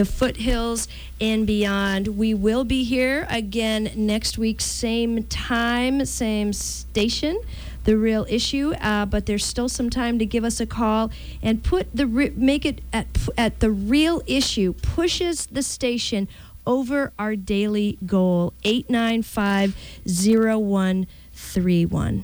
the foothills and beyond. We will be here again next week, same time, same station, The Real Issue, but there's still some time to give us a call and make it at The Real Issue pushes the station over our daily goal, 895-0131.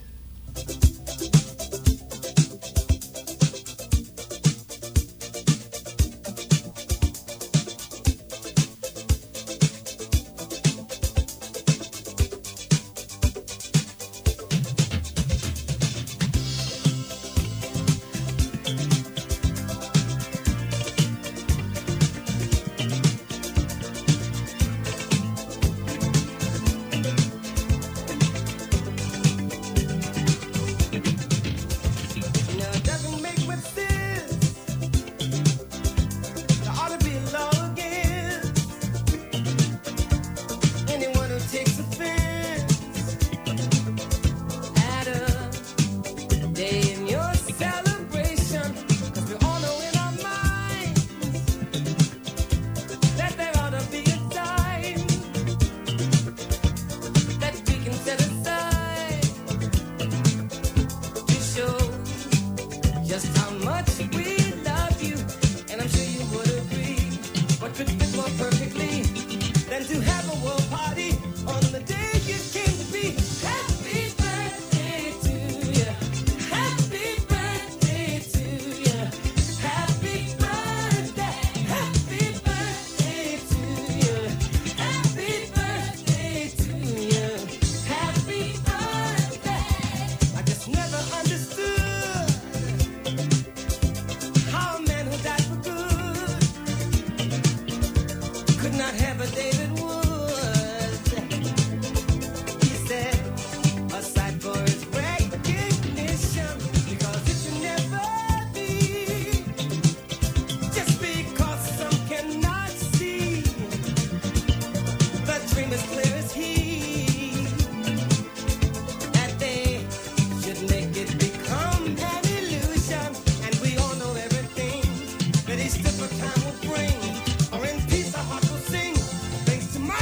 Time will bring, or in peace our heart will sing. Thanks to my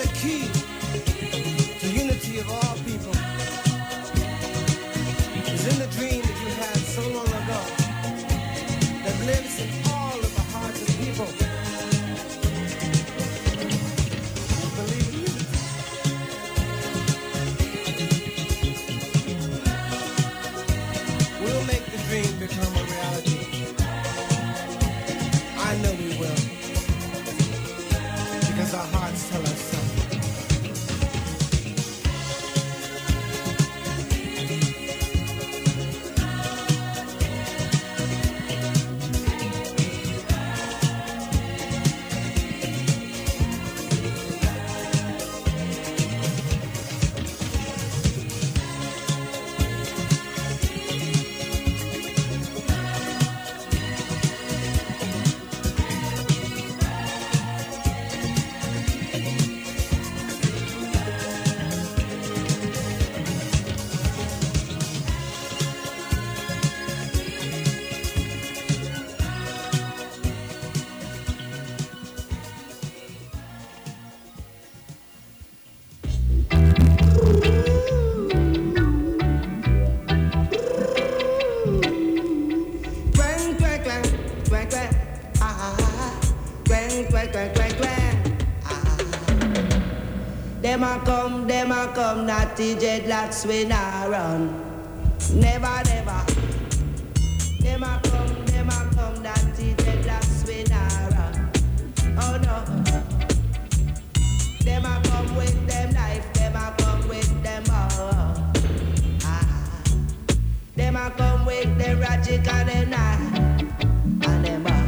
key to unity of all people is in the dream that you had so long ago that lives in all of the hearts of people who believe in unity. We'll make the dream become a reality. I know we will, because our hearts tell us so. Them a come, natty dreadlocks we nah run. Never, never. Them a come, natty dreadlocks we nah run. Oh no. Them a come with them knife, them a come with them bow. Them a come with them ratchet and them knife and them bow.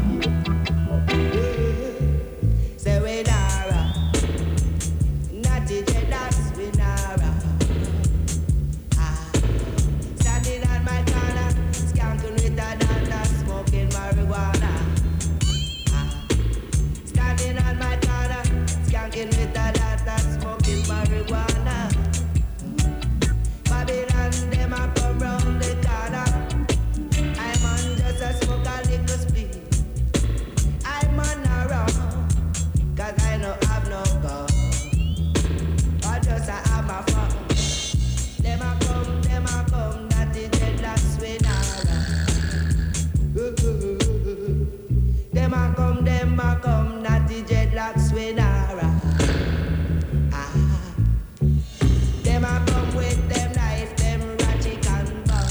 Say we nah run. Natty dreadlocks we nah run. Standing on my corner, skanking with a danda, smoking marijuana. Standing on my corner, skanking with a danda, smoking marijuana. Babylon, them a come round the corner. I'm on just a smoke a little split. I'm on a run, 'cause I no have no gun. I just a have my fun. Them a come, that the dreadlocks we nah run. Them a come, that the dreadlocks we nah run. Them a come with them knife, them ratchet and gun.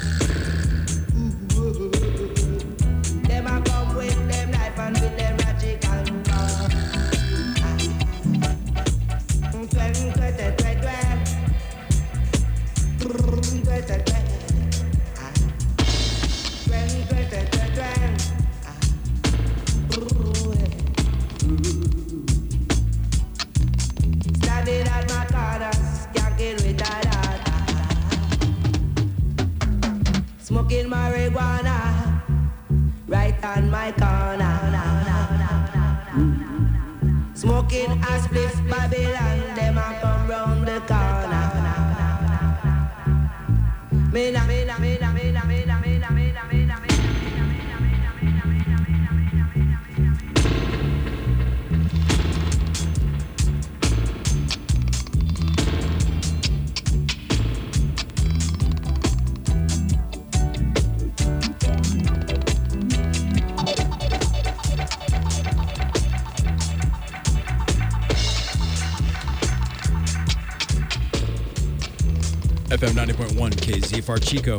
Them a come with them knife and with them ratchet and gun. Standing at my corner, skanking with a dada, smoking marijuana right on my corner. Smoking a spliff, Babylon, them a come round the corner. FM 90.1 KZFR Chico.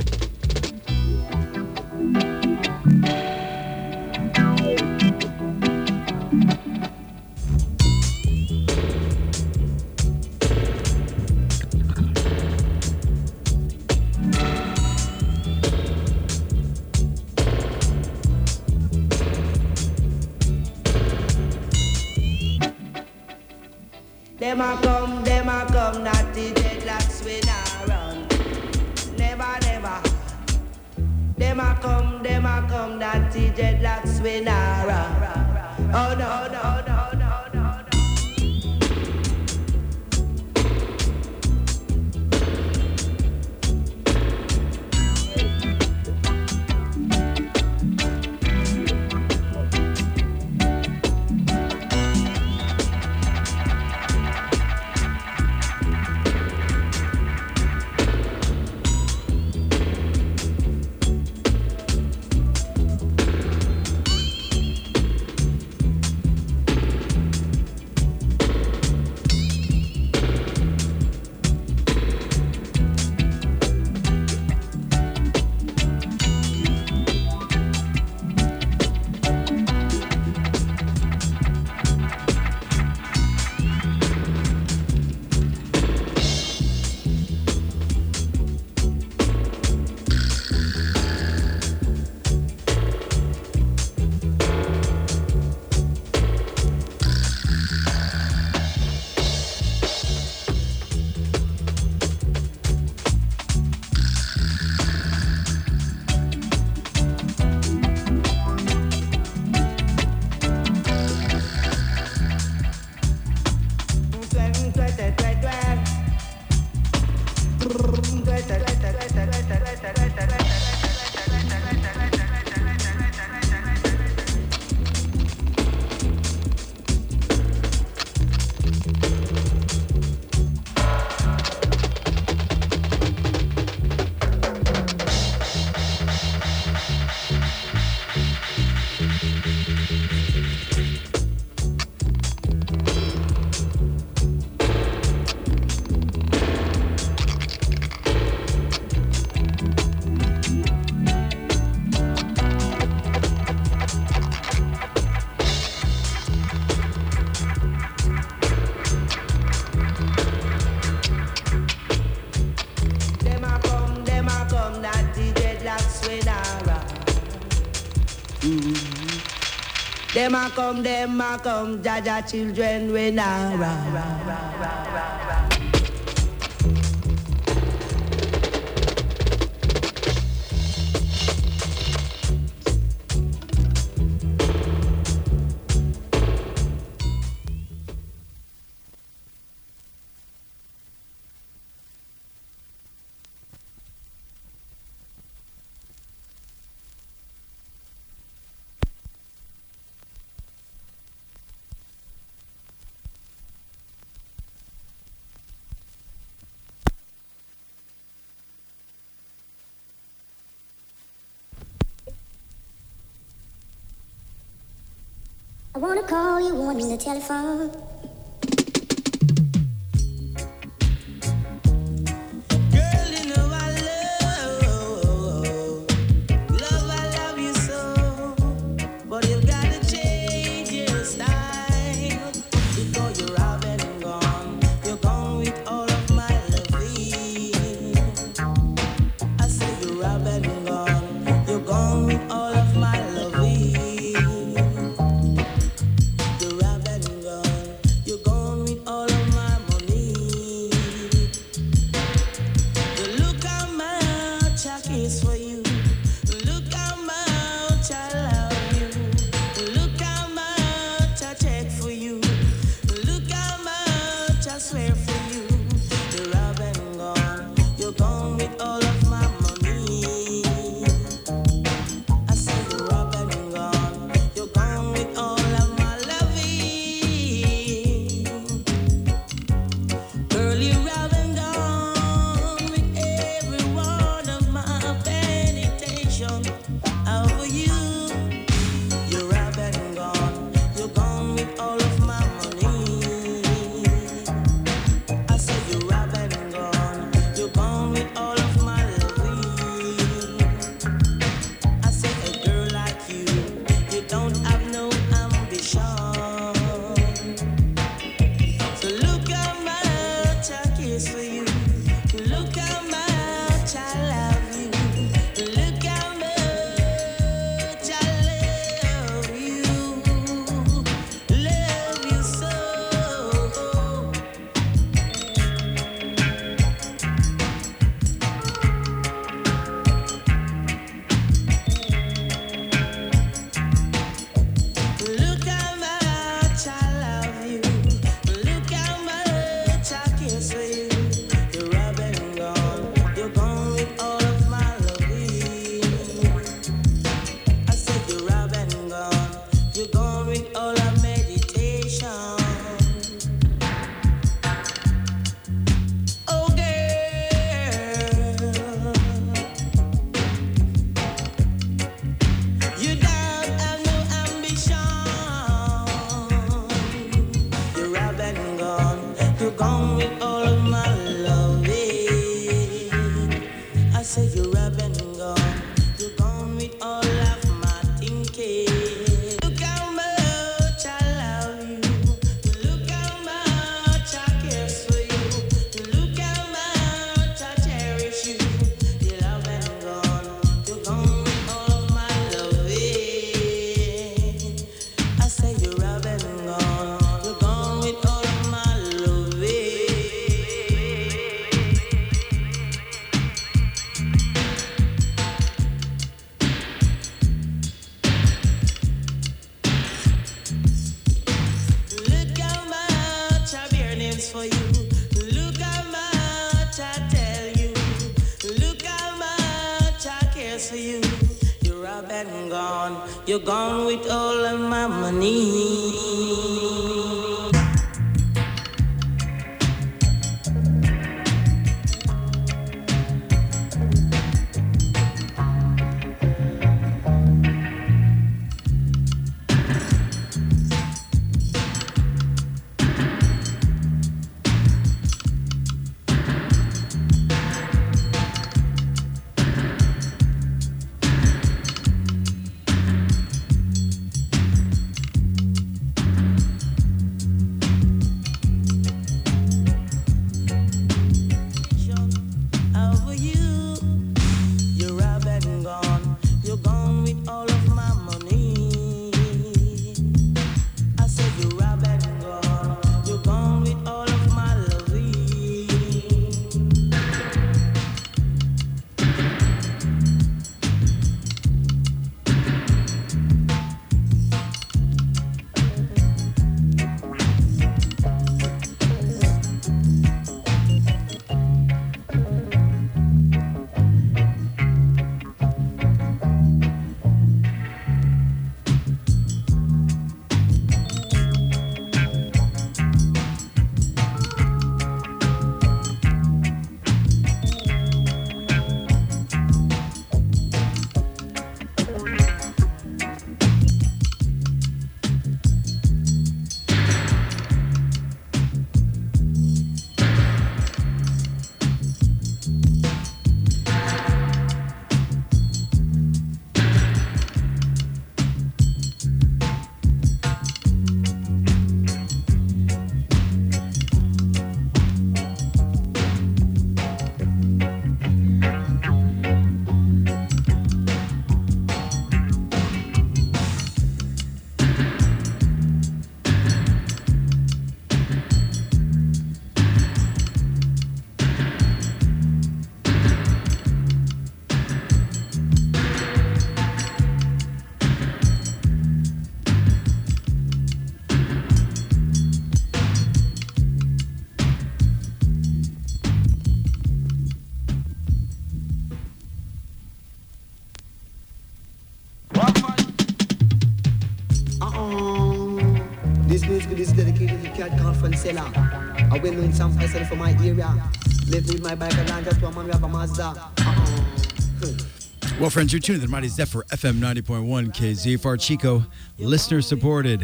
Them a come, natty dreadlocks we nah run. Never, never. Them a come, natty dreadlocks we nah run. Oh no, oh no, oh no, oh no, oh no, oh no. Them a come, Jaja children we now I wanna call you on the telephone. Girl, you know I love you so. But you gotta change your style. Because you're out and gone. You're gone with all of my loving. I say you're out and gone. You're gone with all of my loving. gone. You're gone with all of my money. This music is dedicated to the cat called Francella. I will doing some person from my area. Live with my bike and just one man we have a Mazda. Well, friends, you're tuned to the Mighty Zephyr FM 90.1 KZFR Chico. Listener supported,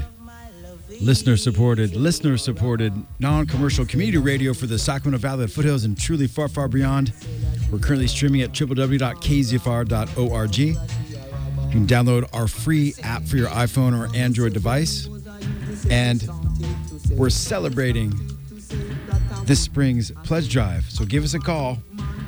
non-commercial community radio for the Sacramento Valley, the foothills, and truly far, far beyond. We're currently streaming at www.kzfr.org. You can download our free app for your iPhone or Android device. And we're celebrating this spring's pledge drive. So give us a call,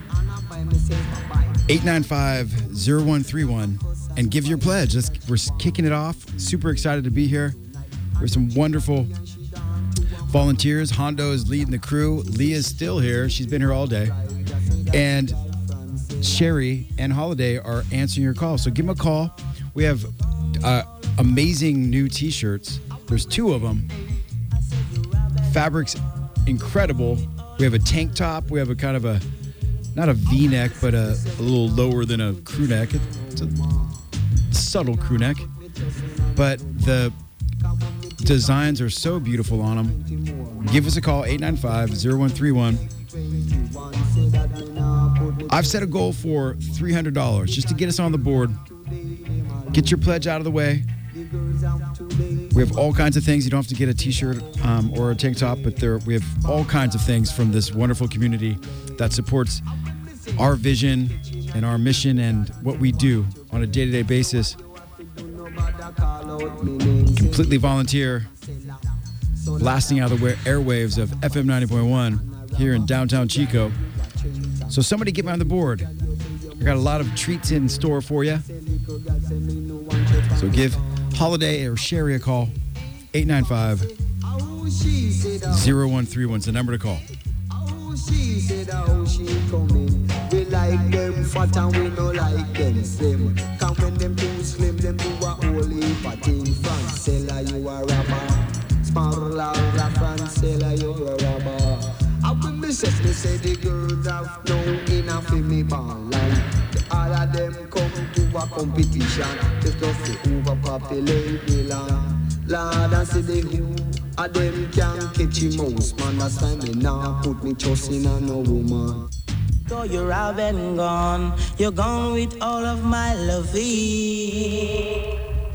895-0131, and give your pledge. We're kicking it off. Super excited to be here. There's some wonderful volunteers. Hondo is leading the crew. Leah's still here. She's been here all day. And Sherry and Holiday are answering your call. So give them a call. We have amazing new t-shirts. There's 2 of them. Fabric's incredible. We have a tank top. We have a kind of a, not a V-neck, but a little lower than a crew neck. It's a subtle crew neck. But the designs are so beautiful on them. Give us a call, 895-0131. I've set a goal for $300 just to get us on the board. Get your pledge out of the way. We have all kinds of things. You don't have to get a t-shirt or a tank top, but we have all kinds of things from this wonderful community that supports our vision and our mission and what we do on a day-to-day basis. Completely volunteer, blasting out of the airwaves of FM 90.1 here in downtown Chico. So somebody get me on the board. I got a lot of treats in store for you. So give Holiday or Sherry a call, 895-0131 is the number to call. She said how she coming. We like them fat and we no like them slim. Come when them too slim, them do a whole heap of things. Francella, you a rapper. Sparla, Francella, you a rapper. I when me say the girls have no enough in me ball. All of them come to a competition. Just to overpopulate the land. Lord, I see the who of them can catch him mouse. Man, that's why me now put me trust in a no woman. So you're out and gone. You're gone with all of my loving.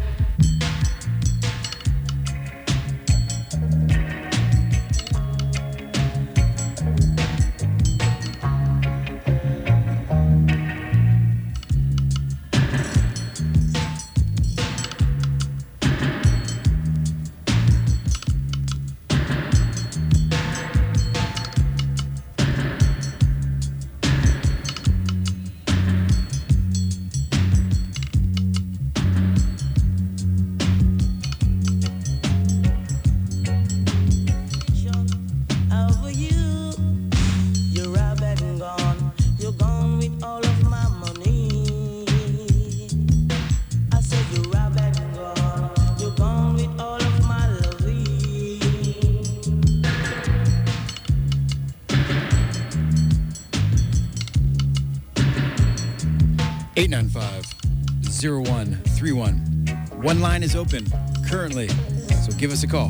One line is open currently, so give us a call.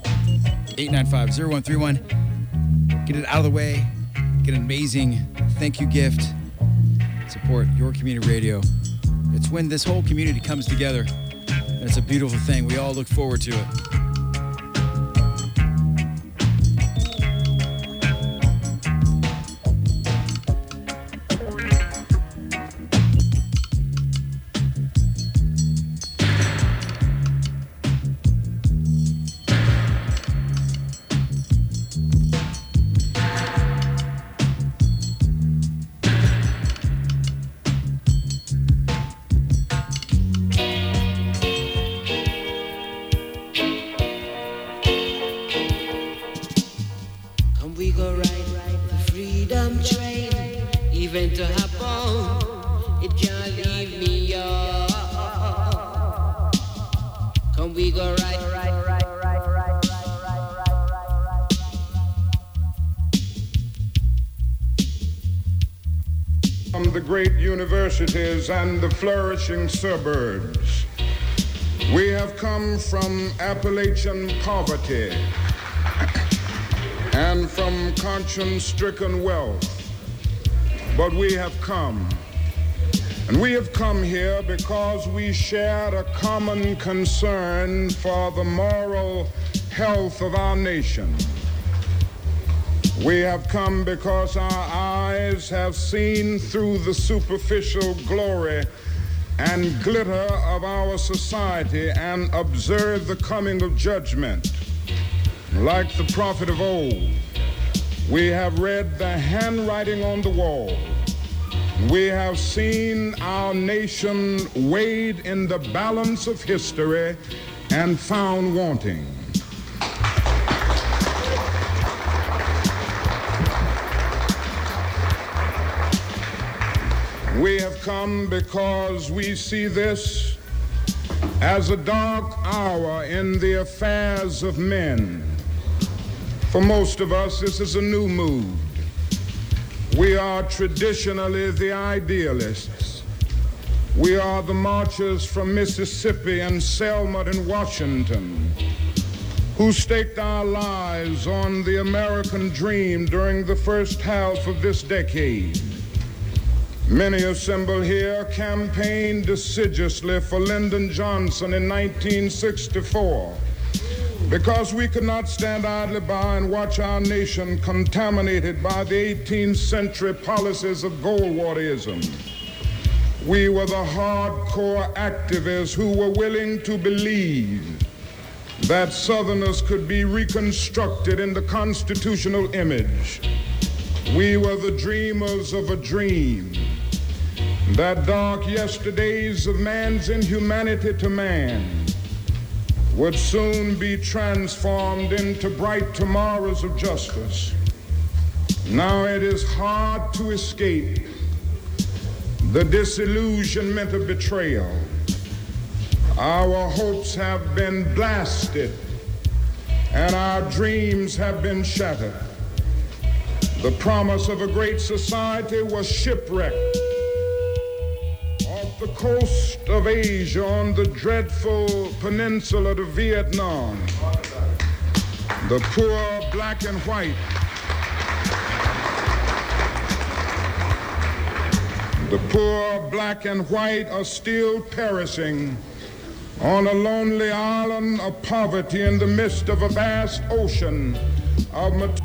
895-0131. Get it out of the way. Get an amazing thank you gift. Support your community radio. It's when this whole community comes together. And it's a beautiful thing. We all look forward to it. Universities and the flourishing suburbs. We have come from Appalachian poverty and from conscience-stricken wealth, but we have come. And we have come here because we shared a common concern for the moral health of our nation. We have come because our eyes have seen through the superficial glory and glitter of our society and observed the coming of judgment. Like the prophet of old, we have read the handwriting on the wall. We have seen our nation weighed in the balance of history and found wanting. We have come because we see this as a dark hour in the affairs of men. For most of us, this is a new mood. We are traditionally the idealists. We are the marchers from Mississippi and Selma and Washington who staked our lives on the American dream during the first half of this decade. Many assembled here campaigned deciduously for Lyndon Johnson in 1964 because we could not stand idly by and watch our nation contaminated by the 18th century policies of Goldwaterism. We were the hardcore activists who were willing to believe that Southerners could be reconstructed in the constitutional image. We were the dreamers of a dream, that dark yesterdays of man's inhumanity to man would soon be transformed into bright tomorrows of justice. Now it is hard to escape the disillusionment of betrayal. Our hopes have been blasted and our dreams have been shattered. The promise of a great society was shipwrecked off the coast of Asia on the dreadful peninsula of Vietnam. The poor black and white. The poor black and white are still perishing on a lonely island of poverty in the midst of a vast ocean of material.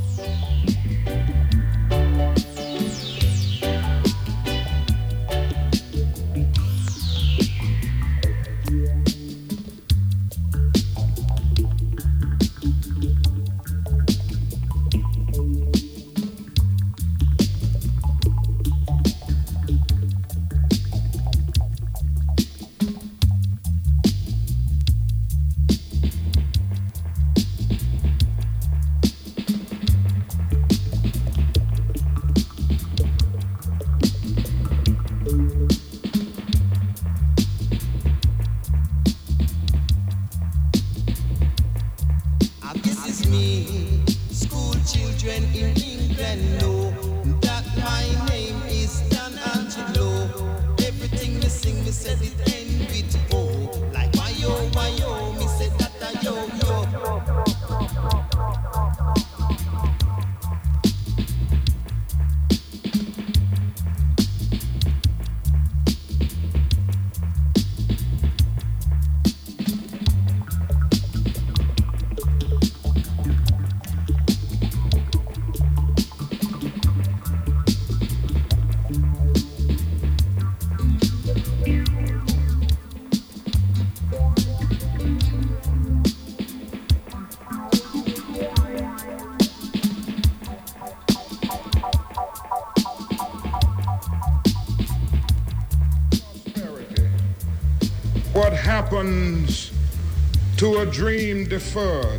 What happens to a dream deferred?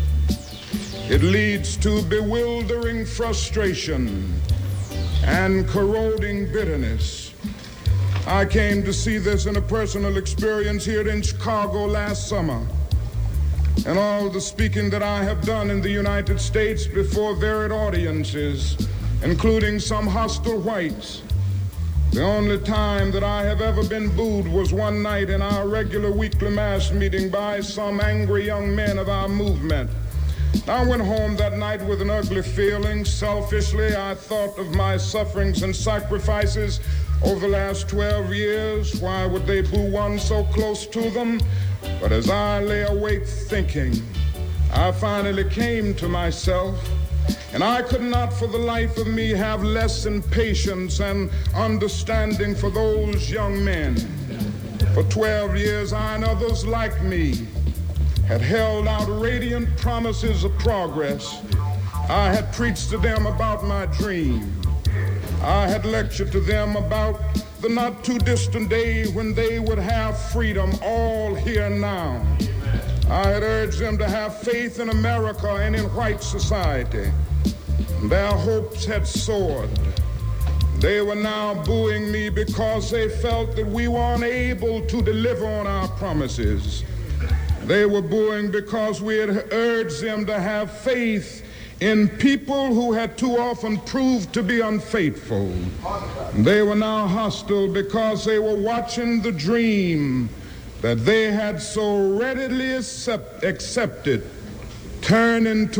It leads to bewildering frustration and corroding bitterness. I came to see this in a personal experience here in Chicago last summer. And all the speaking that I have done in the United States before varied audiences, including some hostile whites, the only time that I have ever been booed was one night in our regular weekly mass meeting by some angry young men of our movement. I went home that night with an ugly feeling. Selfishly, I thought of my sufferings and sacrifices over the last 12 years. Why would they boo one so close to them? But as I lay awake thinking, I finally came to myself. And I could not for the life of me have less than patience and understanding for those young men. For 12 years, I and others like me had held out radiant promises of progress. I had preached to them about my dream. I had lectured to them about the not too distant day when they would have freedom, all here now. I had urged them to have faith in America and in white society. Their hopes had soared. They were now booing me because they felt that we were unable to deliver on our promises. They were booing because we had urged them to have faith in people who had too often proved to be unfaithful. They were now hostile because they were watching the dream that they had so readily accepted turn into